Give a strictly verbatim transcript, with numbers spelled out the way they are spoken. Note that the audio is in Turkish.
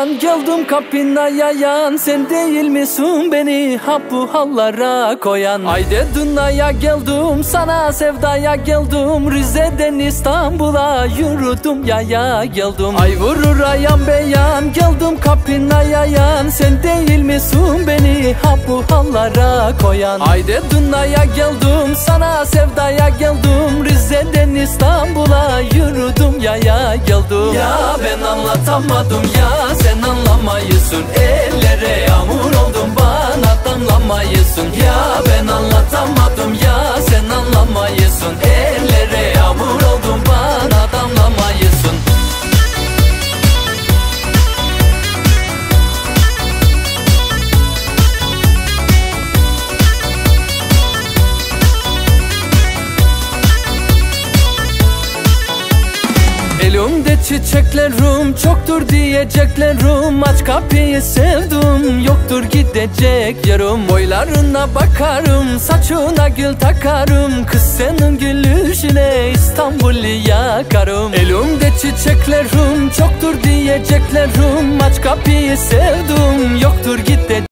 beyan, geldim kapına yayan. Sen değil misin beni ha bu hallara koyan? Haydi dünyaya geldim, sana sevdaya geldim. Rize'den İstanbul'a yürüdüm yaya geldim. Ay vurur ayan beyan, geldim kapına yayan. Sen değil misin beni ha bu hallara koyan? Haydi dünyaya geldim, sana sevdaya geldim. Rize'den İstanbul'a yürüdüm yaya geldim. Ya ben anlatamadım ya sen anlamayısın. Ellere yağmur oldum bana damlamayısın. Ya ben anlatamadım ya sen anlamayısın. Ellere yağmur oldum bana damlamayısın. Elimde çiçeklerim çoktur diyeceklerim. Aç kapıyı sevdim, yoktur gidecek yarım. Boylarına bakarım, saçına gül takarım. Kız senin gülüşüne İstanbul'u yakarım. Elimde çiçeklerim çoktur diyeceklerim. Aç kapıyı sevdim, yoktur gidecek